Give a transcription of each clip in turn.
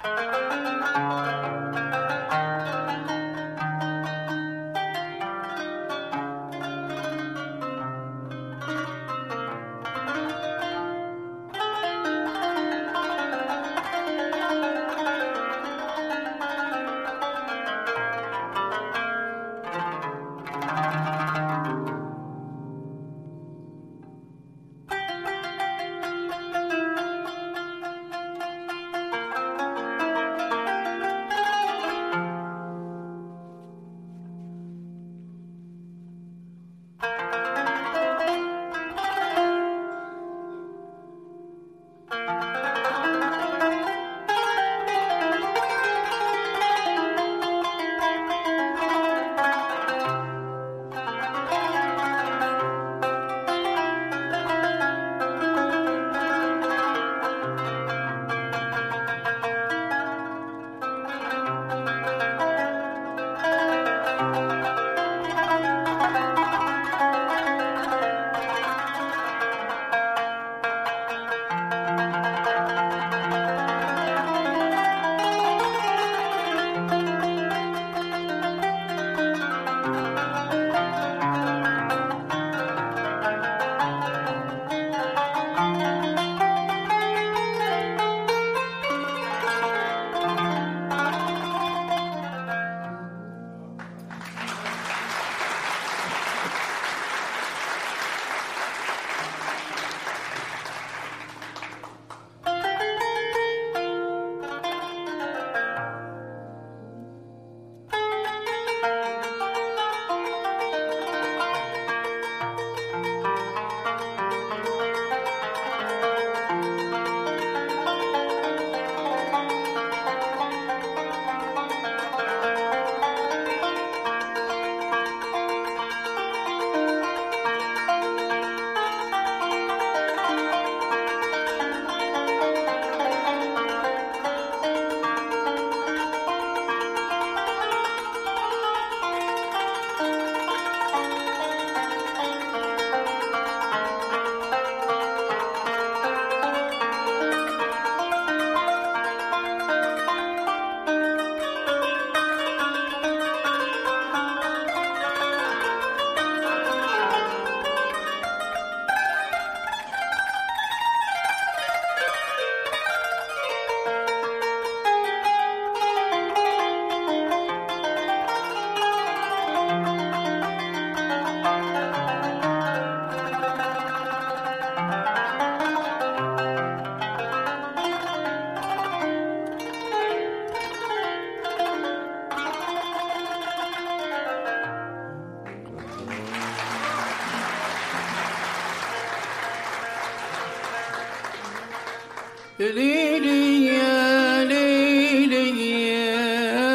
ليلي يا ليلي يا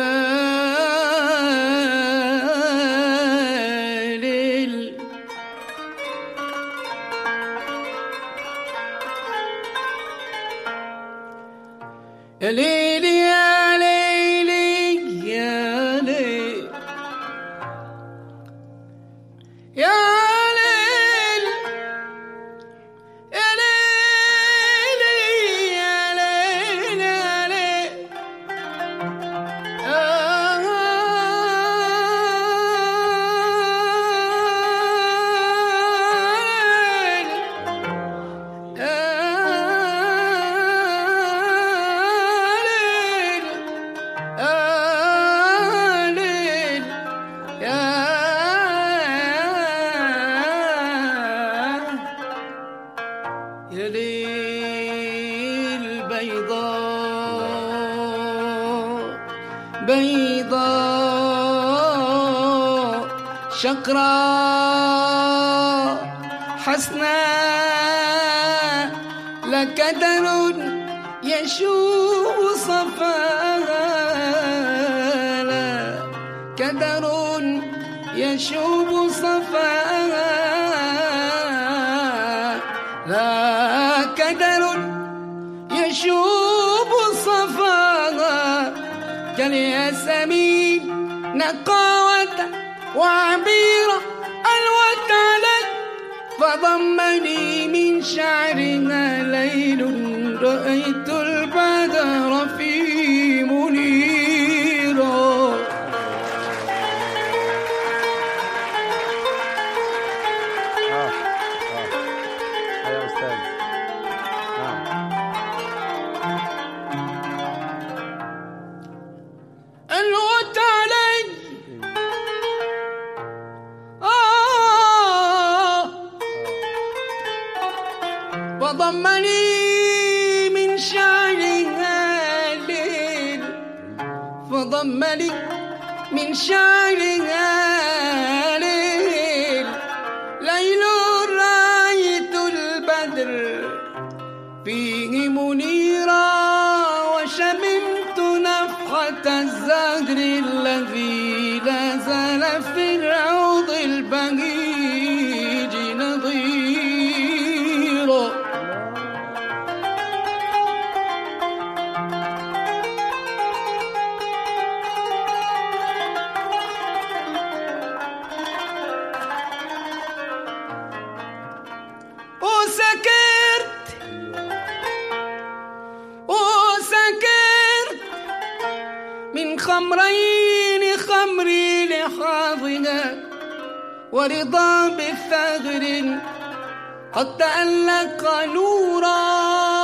ليل يا ليلي يا ليلي يا ليل يا ليل بيضاء شقراء حسناء لك در يشوب صفاها كدر يشوب صفاها لا كدر يشوب صفاها كالياسمين نقاوة وعبيرة الوتلت فضمني من شعرها ليل رأيت البدر فيه فضمني من شعرها الليل، فضمني من شعرها ليل، ليل رأيت البدر فيه منيرا، وشممت نفحة الزهر الذي لا زال في الروض البهيج نظيرا. وسكرت من خمرين، خمري لحاظها ورضا بثغر قد تألق نورا.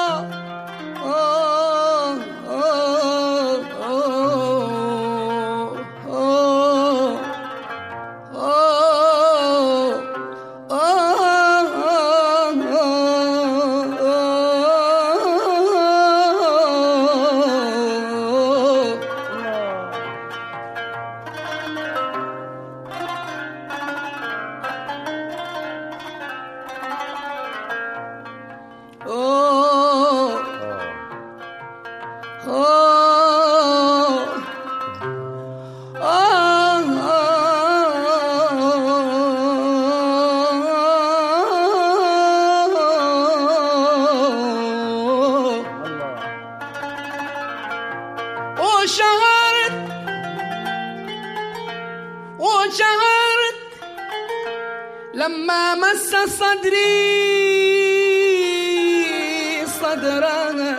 وشعرت لما مس صدري صدرها،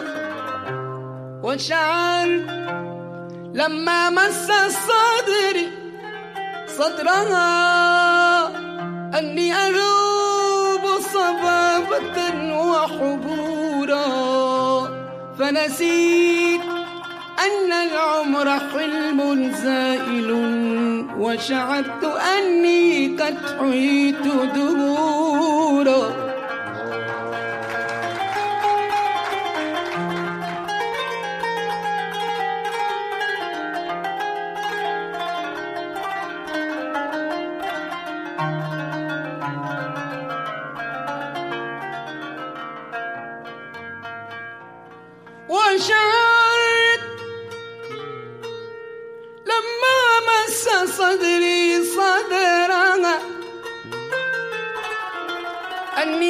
وشعرت لما مس صدري صدرها أني أذوب صبابة وحبورا، فنسيت أن العمر حلم زائل، وشعرت أني قد حييت دهورا. وشعرت لما مس صدري صدرها أني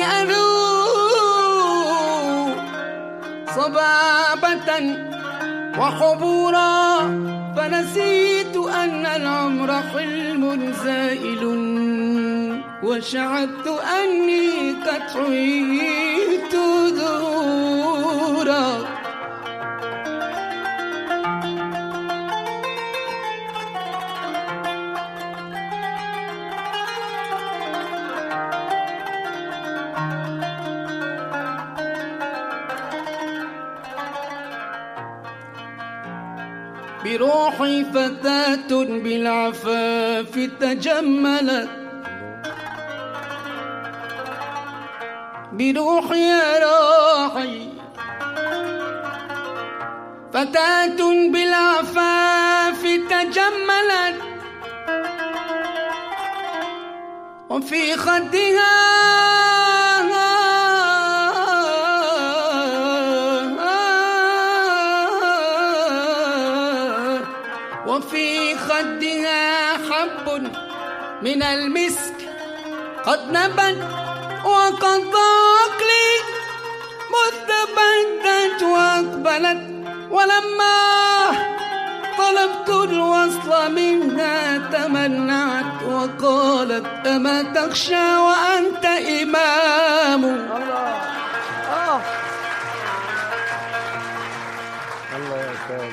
أذوب صبابة وحبورا، فنسيت أن العمر حلم زائل، وشعرت أني قد حييت دهورا. بروحي فتاة بالعفاف تجملت، بروحي يا روحي فتاة بالعفاف تجملت، وفي خدها وفي خدها حب من المسك قد نبت، وقد ضاق لي مذ بدت وأقبلت، ولما طلبت الوصل منها تمنعت وقالت أما تخشى وأنت إمام. الله الله يا سيدي.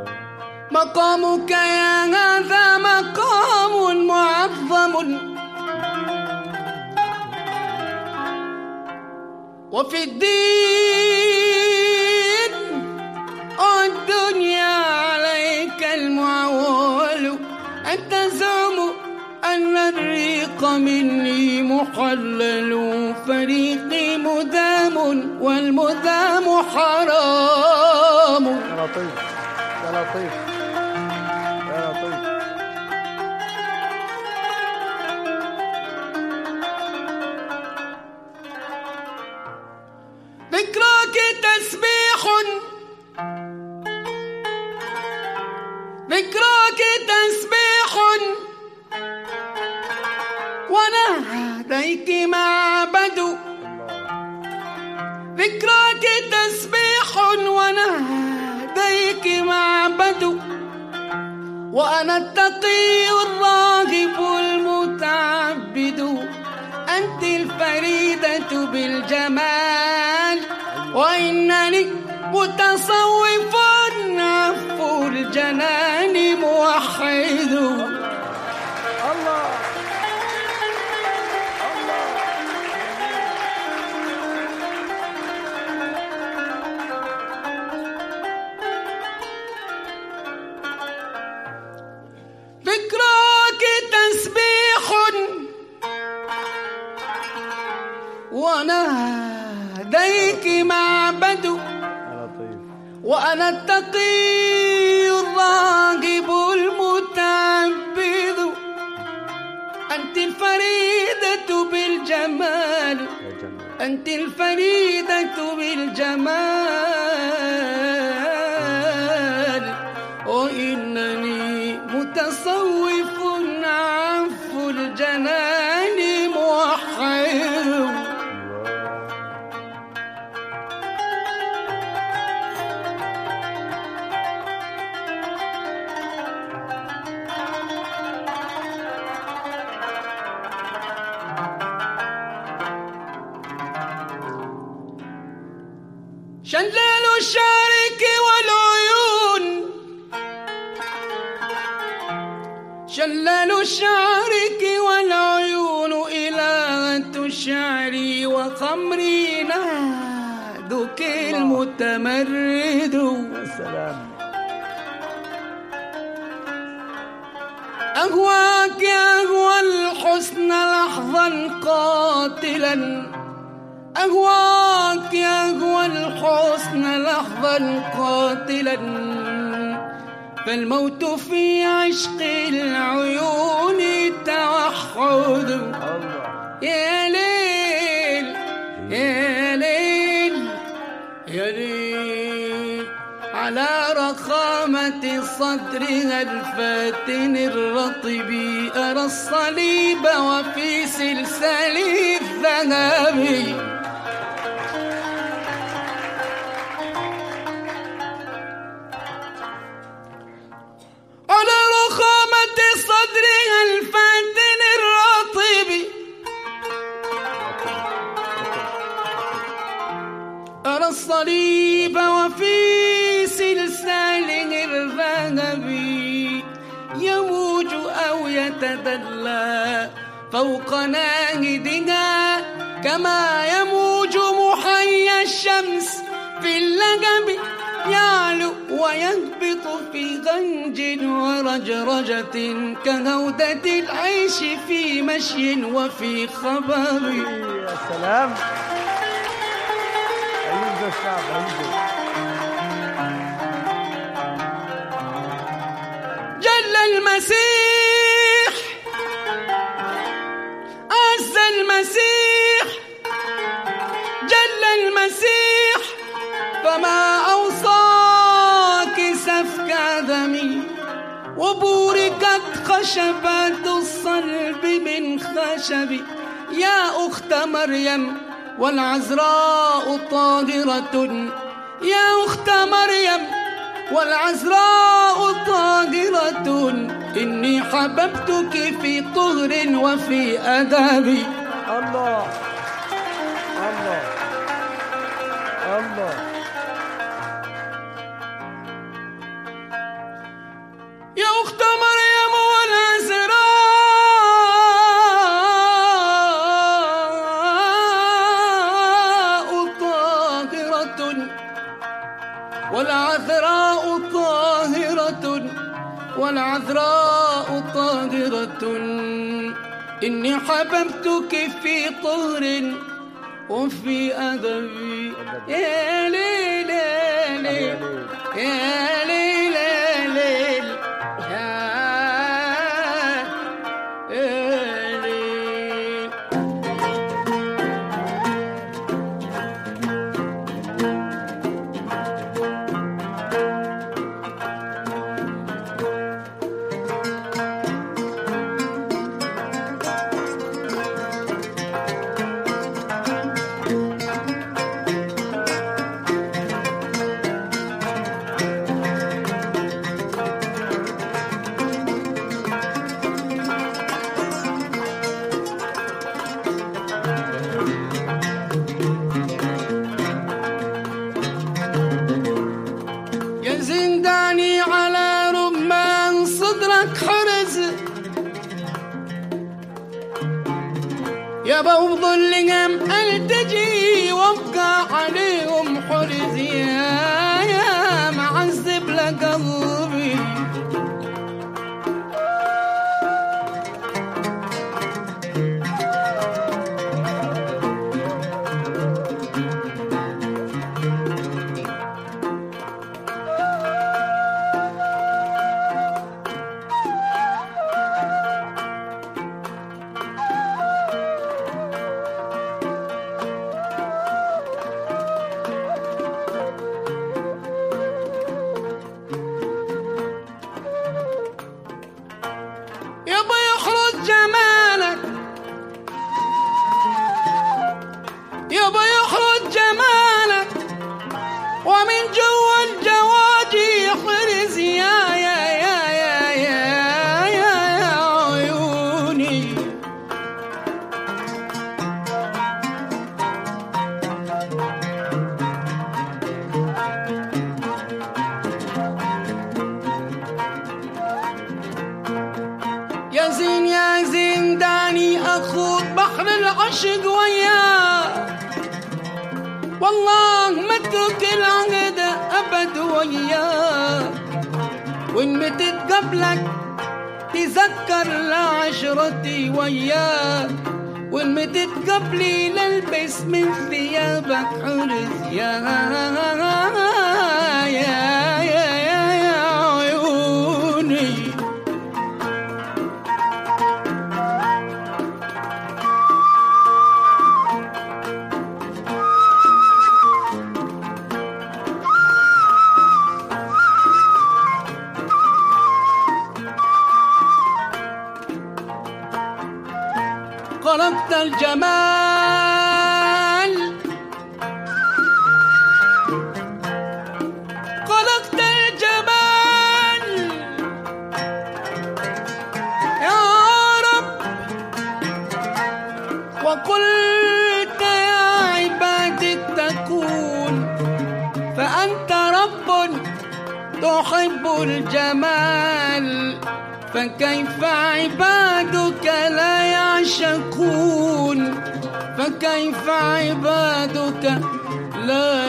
مقامك يا هذا مقام معظم، وفي الدين والدنيا عليك المعول. أنت تزعم أن الريق مني محلل، فريقي مدام والمدام حرام. يا لطيف يا لطيف يا لطيف. ذكراك تسبيح، ذكراك تسبيح، ونهديك معبد. ذكراك تسبيح ونهديك معبد، وأنا التقي الراغب المتعبد. أنت الفريدة بالجمال، وإنني متصوف عفو الجنان موحد. الله ذكراك تسبيح ونهديك معبد، وأنا التقي الراغب المتعبد. أنت الفريدة بالجمال، أنت الفريدة بالجمال، وإنني متصوف عفو الجنان موحد. شلال الشعرك والعيون، شلال شعرك والعيون إلهة شعري وخمري نادك المتمرد. يا سلام. أهواك أهوى الحسن لحظا قاتلا، أهواك أهوى الحسن لحظا قاتلا، فالموت في عشق العيون توحد. يا ليل يا ليل يا ليل على رخامة صدرها الفاتن الرطب، أرى الصليب وفي سلسال الذهب. على رخامة صدرها الفاتن الرطب، أرى الصليب وفي سلسال الذهب، يموج أو يتدلى فوق ناهدها، كما يموج محيا الشمس في اللهب، يعلو ويهبط في غنج ورجرجة، كهودة العيش في مشي وفي خبر. يا سلام. أيوب الشعب أيوب. جل المسيح عز المسيح، جل المسيح، فما أوصاك سفك دمي، وبوركت خشبات الصلب من خشب. يا أخت مريم والعذراء طاهرة، يا أخت مريم والعذراء طاهرة، إني حببتك في طهر وفي أدب. الله الله الله. يا أخت مريم والعذراء والعذراء طاهرة والعذراء طاهرة إني حببتك في طهر وفي أدب يا ليل يا ليل يا ليل يا ليل يا ليل. زنداني على رمان صدرك حرز يا بوض اللقم التجي وابقى عليهم حرز يا معذب لقلبي يبا يخرج جمالك يبا يخرج جمالك ومن جوا الجواجي يحرز يا عيوني يا زين يا زنداني أخوض بحر العشق وياه والله ما اترك العهد أبد وياه وإن متت قبلك تذكر لعشرتي وياه وإن متت قبلي للبس من ثيابك حرز يا عيوني. خلقت الجمال خلقت الجمال يا رب وقلت يا عبادي اتقون فأنت رب تحب الجمال فكيف عبادك لا يعشقون فكيف عبادك لا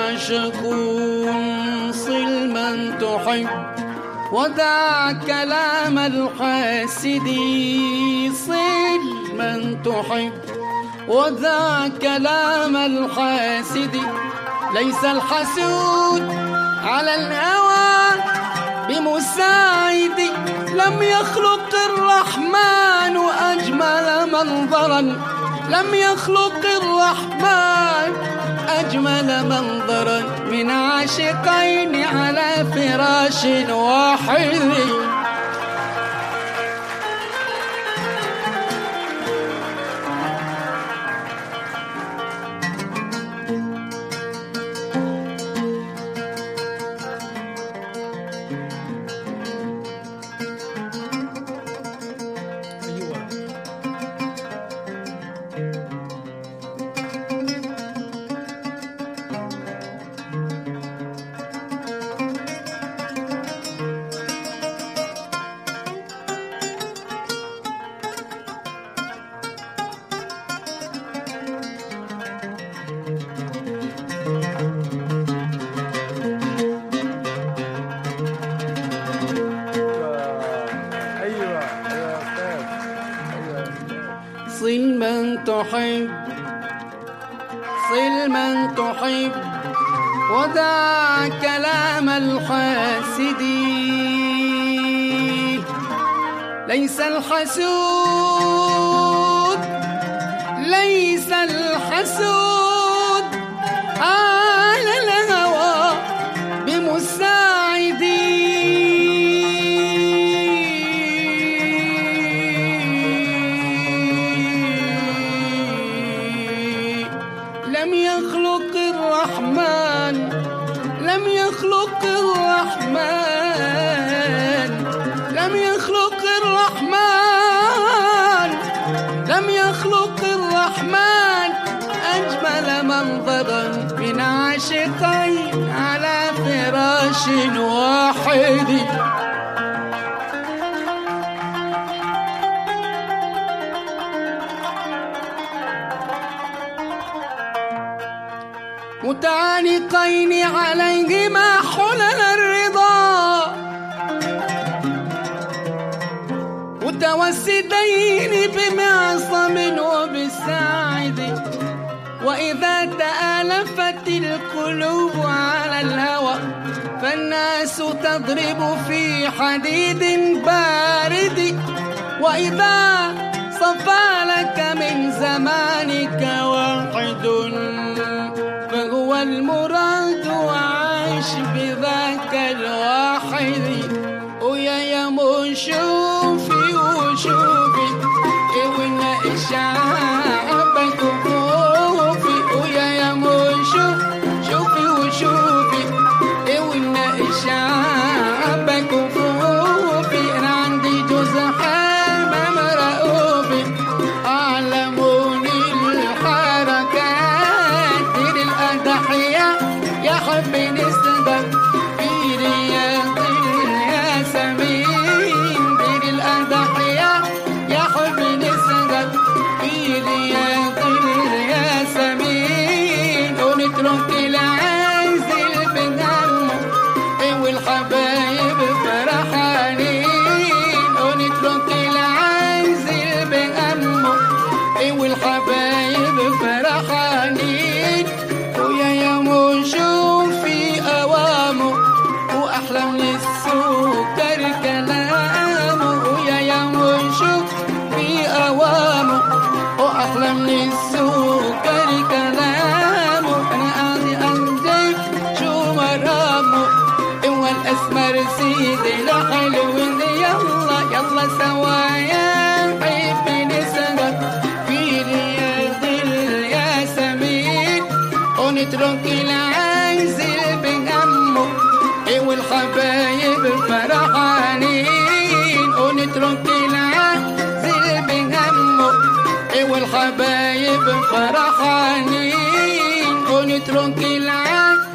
يعشقون صل من تحب ودع كلام الحاسد صل من تحب ودع كلام الحاسد ليس الحسود على الهوى بمساعد لم يخلق الرحمن أجمل منظرا لم يخلق الرحمن أجمل منظرا من عاشقين على فراش واحد. تحب صل من تحب ودع كلام الحاسدين. ليس الحسود ليس الحسود على الهوى بمساعدي. لم يخلق الرحمن لم يخلق الرحمن لم يخلق الرحمن لم يخلق الرحمن أجمل منظرا من عاشقين على فراش واحد. متعانقين عليهما حلل الرضا متوسدين بمعصم وبساعد. وإذا تآلفت القلوب على الهوى فالناس تضرب في حديد بارد. وإذا صفى لك من زمانك واحد فهو المراد وعاش بذاك الواحد. ويا شوفي وشوفي وإن شعبك خوفي. ويا شوفي وشوفي وإن شعبك خوفي. أنا عندي جوز حمام رؤوفي أعلموني الحركات دير الأضحية يا حبي نستدر في رياض الياسمين. دير الأضحية يا حبي نستدر في رياض الياسمين. ونترك العازل بنعمه والحبايب فرحانين. ونترك العازل بنعمه والحبايب فرحانين. ويا شوفي أوامه وأحلام للسكر كلامه. ويا شوفي أوامه وأحلام للسكر كلامه. أنا قاضي أنجيب شو مرامه والأسمر سيدي الحلو. يلا يلا سوايا حبي نسهر في رياض الياسمين. ونترك العازل بهمه والحبايب فرحانين. ونترك العازل بهمه والحبايب فرحانين. ونترك العازل